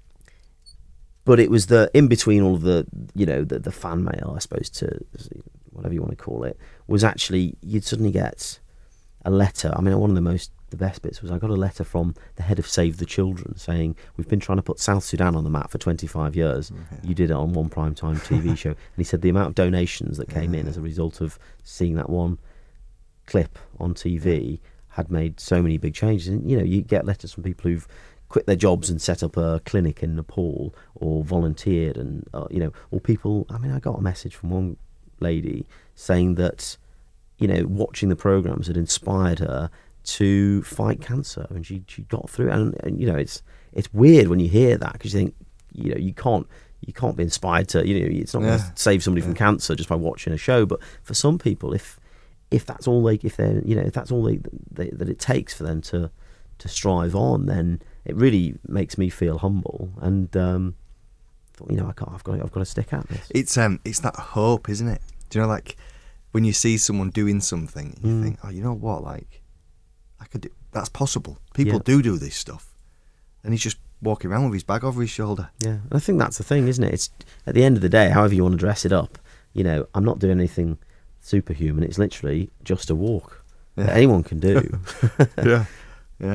but it was the in between all of the you know the the fan mail, I suppose, to whatever you want to call it, was actually you'd suddenly get a letter. I mean, one of the most the best bits was I got a letter from the head of Save the Children saying, we've been trying to put South Sudan on the map for twenty-five years. Okay. You did it on one primetime T V show. And he said the amount of donations that came in as a result of seeing that one clip on T V had made so many big changes. And, you know, you get letters from people who've quit their jobs and set up a clinic in Nepal, or volunteered, and, uh, you know, or people, I mean, I got a message from one lady saying that, you know, watching the programs had inspired her to fight cancer, and she she got through it. And, and you know, it's it's weird when you hear that, because you think, you know, you can't you can't be inspired to, you know, it's not Yeah. going to save somebody from cancer just by watching a show. But for some people, if if that's all they if they're you know if that's all they, they that it takes for them to to strive on, then it really makes me feel humble. And um, thought, you know, I can't, I've got I've got to stick at this. It's um, it's that hope, isn't it? Do you know, like when you see someone doing something, you Mm. think, oh, you know what, like I could do. That's possible. People Yeah. do do this stuff, and he's just walking around with his bag over his shoulder. Yeah, and I think that's the thing, isn't it? It's at the end of the day, however you want to dress it up. You know, I'm not doing anything superhuman. It's literally just a walk that Yeah. anyone can do. yeah, yeah.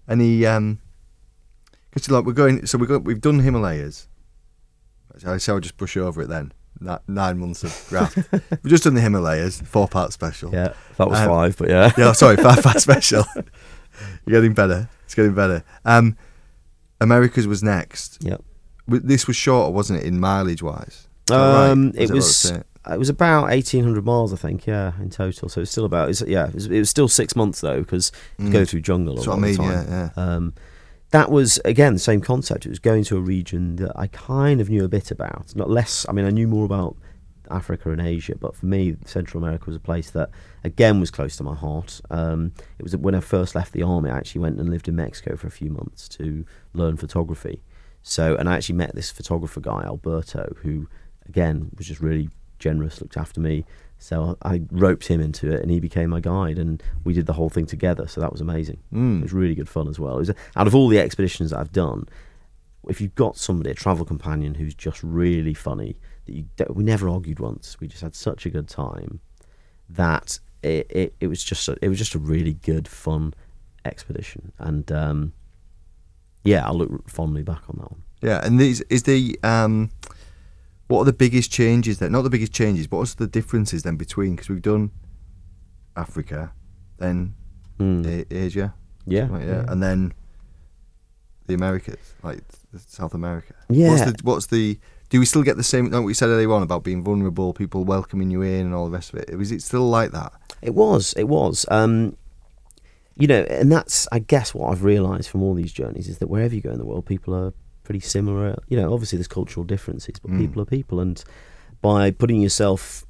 Any um, because like we're going, so we got we've done Himalayas. I say I'll just brush over it then. That nine months of graft. We've just done the Himalayas, four part special. Yeah, that was Um, five, but yeah. Yeah, sorry, five part special. You're getting better. It's getting better. Um, America's was next. Yep. W- This was shorter, wasn't it, in mileage wise? Um, right? it was. It was about eighteen hundred miles, I think. Yeah, in total. So it's still about. It's, yeah, it was, it was still six months though, because Mm. to go through jungle a That's lot what I of mean. the time. Yeah, yeah. Um, that was again the same concept. It was going to a region that I kind of knew a bit about, not less. I mean, I knew more about Africa and Asia, but for me, Central America was a place that again was close to my heart. Um, it was when I first left the army. I actually went and lived in Mexico for a few months to learn photography. So, and I actually met this photographer guy, Alberto, who again was just really generous, looked after me. So I roped him into it, and he became my guide, and we did the whole thing together. So that was amazing. Mm. It was really good fun as well. It was, out of all the expeditions that I've done, if you've got somebody, a travel companion who's just really funny, that you we never argued once. We just had such a good time that it it, it was just a, it was just a really good fun expedition, and um, yeah, I look fondly back on that one. Yeah, and these is the um, what are the biggest changes then? Not the biggest changes, but what's the differences then between? Because we've done Africa, then Mm. A- Asia, Yeah, right, yeah, yeah. and then the Americas, like South America. Yeah. What's the, what's the? Do we still get the same? Like we said earlier on about being vulnerable, people welcoming you in, and all the rest of it. Was it still like that? It was. It was. Um, you know, and that's, I guess, what I've realised from all these journeys is that wherever you go in the world, people are pretty similar. You know, obviously there's cultural differences, but Mm. people are people. And by putting yourself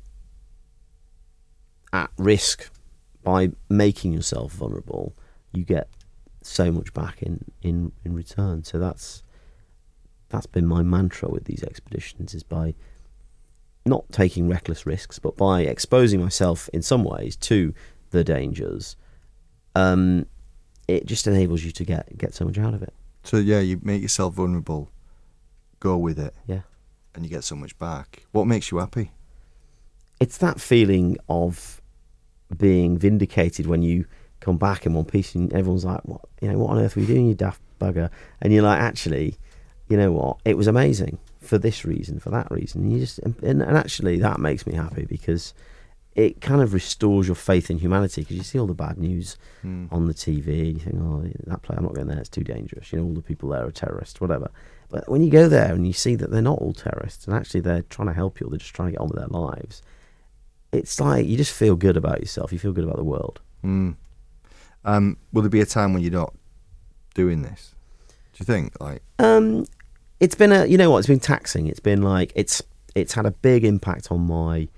at risk, by making yourself vulnerable, you get so much back in, in, in return. So that's that's been my mantra with these expeditions, is by not taking reckless risks, but by exposing myself in some ways to the dangers, um, it just enables you to get, get so much out of it. So yeah, you make yourself vulnerable, go with it, Yeah. and you get so much back. What makes you happy? It's that feeling of being vindicated when you come back in one piece and everyone's like, "What, you know, what on earth are you doing, you daft bugger?" And you're like, actually, you know what? It was amazing for this reason, for that reason. And you just, and, and actually, that makes me happy because it kind of restores your faith in humanity, because you see all the bad news Mm. on the T V, you think, oh, that place, I'm not going there, it's too dangerous. You know, all the people there are terrorists, whatever. But when you go there and you see that they're not all terrorists, and actually they're trying to help you, or they're just trying to get on with their lives, it's like you just feel good about yourself. You feel good about the world. Mm. Um, will there be a time when you're not doing this? Do you think? Like, Um, it's been a, you know what, it's been taxing. It's been like, it's it's had a big impact on my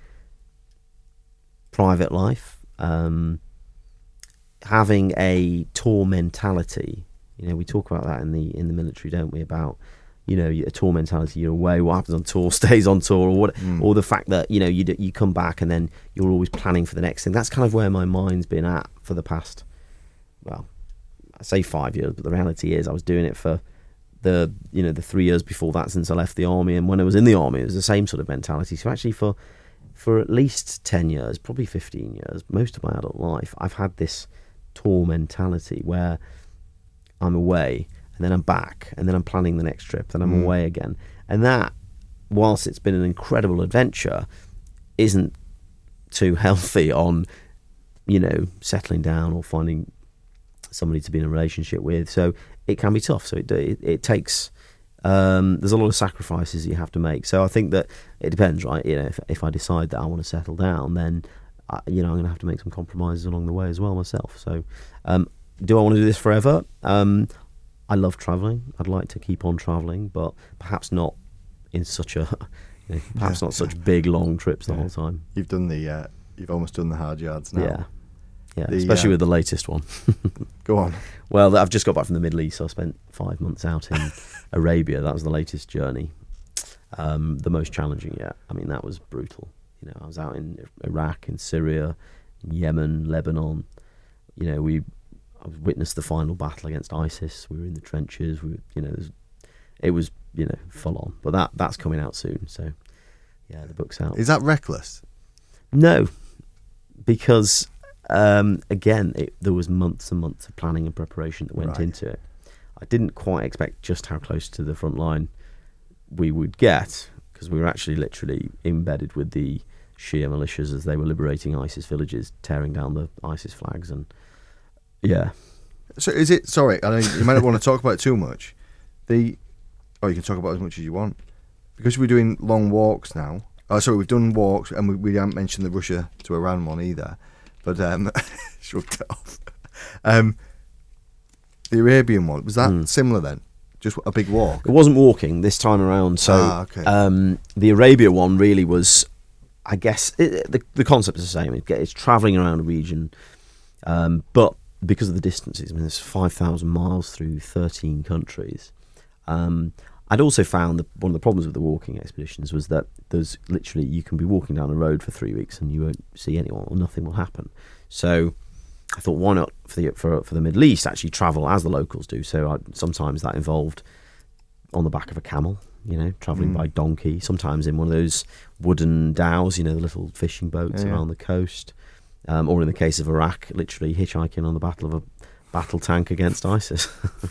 private life. Um, having a tour mentality, you know, we talk about that in the in the military, don't we? About, you know, a tour mentality. You're away. What happens on tour stays on tour, or what? Mm. Or the fact that, you know, you d- you come back and then you're always planning for the next thing. That's kind of where my mind's been at for the past, well, I say five years, but the reality is I was doing it for the, you know, the three years before that, since I left the army. And when I was in the army, it was the same sort of mentality. So actually, for for at least ten years, probably fifteen years, most of my adult life, I've had this tour mentality where I'm away and then I'm back and then I'm planning the next trip, then I'm Mm. away again. And that, whilst it's been an incredible adventure, isn't too healthy on, you know, settling down or finding somebody to be in a relationship with. So it can be tough. So it it, it takes, um, there's a lot of sacrifices you have to make. So I think that it depends, right? You know, if if I decide that I want to settle down, then I, you know, I'm going to have to make some compromises along the way as well myself. So, um, do I want to do this forever? Um, I love traveling. I'd like to keep on traveling, but perhaps not in such a, you know, perhaps Yeah, not such big long trips the Yeah. whole time. you've done the, uh, you've almost done the hard yards now. Yeah, yeah, The, especially uh, with the latest one. Go on. Well, I've just got back from the Middle East, so I spent five months out in Arabia. That was the latest journey, um, the most challenging yet. I mean, that was brutal. You know, I was out in Iraq, in Syria, in Yemen, Lebanon. You know, we I witnessed the final battle against ISIS. We were in the trenches. We, you know, it was, you know, full on. But that that's coming out soon. So, yeah, the book's out. Is that reckless? No, because um, again, it, there was months and months of planning and preparation that went Right. into it. I didn't quite expect just how close to the front line we would get, because we were actually literally embedded with the Shia militias as they were liberating ISIS villages, tearing down the ISIS flags, and yeah. So is it? Sorry, I know you might not want to talk about it too much. The oh, you can talk about it as much as you want, because we're doing long walks now. Oh, sorry, we've done walks, and we, we haven't mentioned the Russia to Iran one either. But um, shrugged it off. Um, the Arabian one, was that Mm. similar then? Just a big walk. It wasn't walking this time around. So Ah, okay. um, the Arabia one really was, I guess, it, the the concept is the same. It, it's travelling around a region, um, but because of the distances, I mean, it's five thousand miles through thirteen countries. Um, I'd also found that one of the problems with the walking expeditions was that there's literally, you can be walking down a road for three weeks and you won't see anyone, or nothing will happen. So I thought, why not for the for for the Middle East actually travel as the locals do? So I, sometimes that involved on the back of a camel, you know, travelling Mm. by donkey. Sometimes in one of those wooden dhows, you know, the little fishing boats Yeah. around the coast, um, or in the case of Iraq, literally hitchhiking on the battle of a battle tank against ISIS,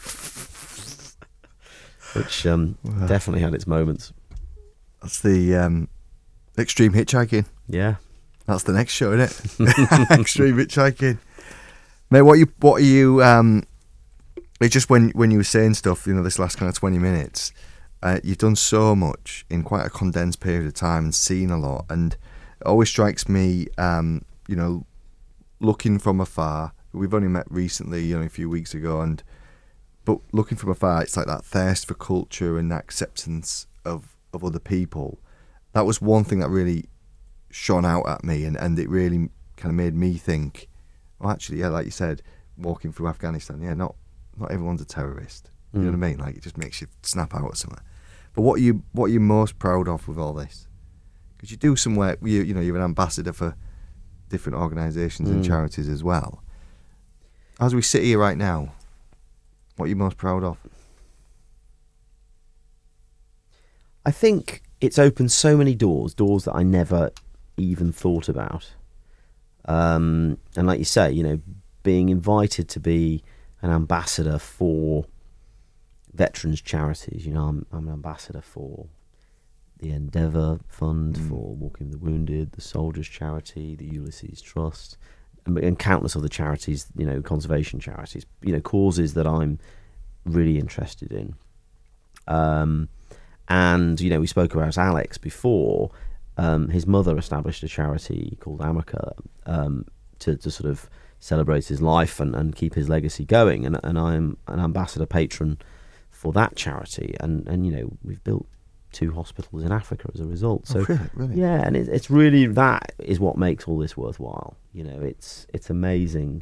which um, Wow. definitely had its moments. That's the um, extreme hitchhiking. Yeah. That's the next show, isn't it? Extreme hitchhiking. Mate, what you what are you? Um, it's just when when you were saying stuff, you know, this last kind of twenty minutes, uh, you've done so much in quite a condensed period of time and seen a lot, and it always strikes me, um, you know, looking from afar. We've only met recently, you know, a few weeks ago, and but looking from afar, it's like that thirst for culture and that acceptance of of other people. That was one thing that really shone out at me, and, and it really kind of made me think, well, actually, yeah, like you said, walking through Afghanistan, yeah, not not everyone's a terrorist. You know Mm. what I mean? Like, it just makes you snap out at something. But what are you what are you most proud of with all this? Because you do some work, you you know, you're an ambassador for different organisations and Mm. charities as well. As we sit here right now, what are you most proud of? I think it's opened so many doors, doors that I never even thought about. Um, and like you say, you know, being invited to be an ambassador for veterans charities. You know, I'm, I'm an ambassador for the Endeavour Fund, Mm. for Walking the Wounded, the Soldiers Charity, the Ulysses Trust, and, and countless other charities, you know, conservation charities, you know, causes that I'm really interested in. Um, and, you know, we spoke about Alex before. Um, his mother established a charity called Amica um, to, to sort of celebrate his life and, and keep his legacy going. And, and I'm an ambassador patron for that charity. And, and, you know, we've built two hospitals in Africa as a result. So, oh, really? really? yeah, and it, it's really, that is what makes all this worthwhile. You know, it's it's amazing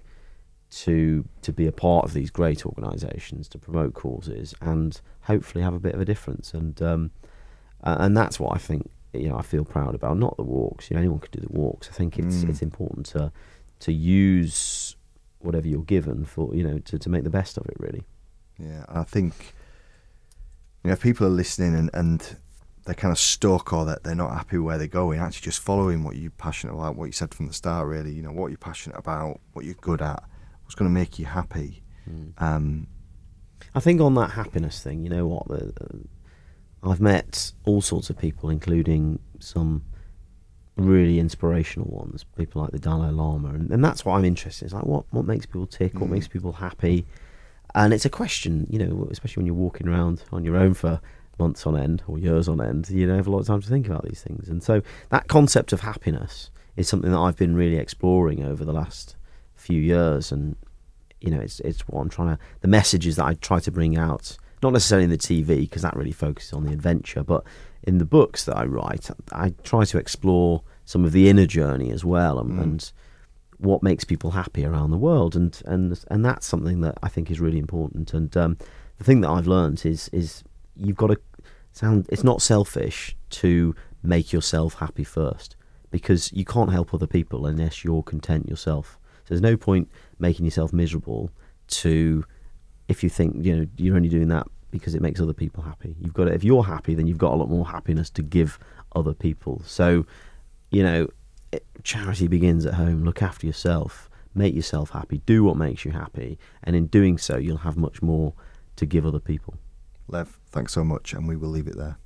to to be a part of these great organisations, to promote causes, and hopefully have a bit of a difference. And um, uh, and that's what I think, you know, I feel proud about. Not the walks. You know, anyone could do the walks. I think it's Mm. it's important to to use whatever you're given for, you know, to, to make the best of it, really. Yeah, and I think, you know, if people are listening and, and they're kind of stuck, or that they're not happy where they're going, actually just following what you're passionate about, what you said from the start, really, you know, what you're passionate about, what you're good at, what's going to make you happy. Mm. Um, I think on that happiness thing, you know what, the, uh, I've met all sorts of people, including some really inspirational ones, people like the Dalai Lama, and, and that's what I'm interested in. It's like, what, what makes people tick, what Mm. makes people happy? And it's a question, you know, especially when you're walking around on your own for months on end or years on end, you know, have a lot of time to think about these things. And so that concept of happiness is something that I've been really exploring over the last few years. And, you know, it's it's what I'm trying to, the messages that I try to bring out, not necessarily in the T V, because that really focuses on the adventure, but in the books that I write, I try to explore some of the inner journey as well, and, Mm. and what makes people happy around the world. And, and, and that's something that I think is really important. And um, the thing that I've learned is, is you've got to sound, it's not selfish to make yourself happy first, because you can't help other people unless you're content yourself. So there's no point making yourself miserable to, if you think, you know, you're only doing that because it makes other people happy. You've got to, if you're happy, then you've got a lot more happiness to give other people. So, you know, it, charity begins at home. Look after yourself. make yourself happy, do what makes you happy, and in doing so, you'll have much more to give other people. Lev, thanks so much, and we will leave it there.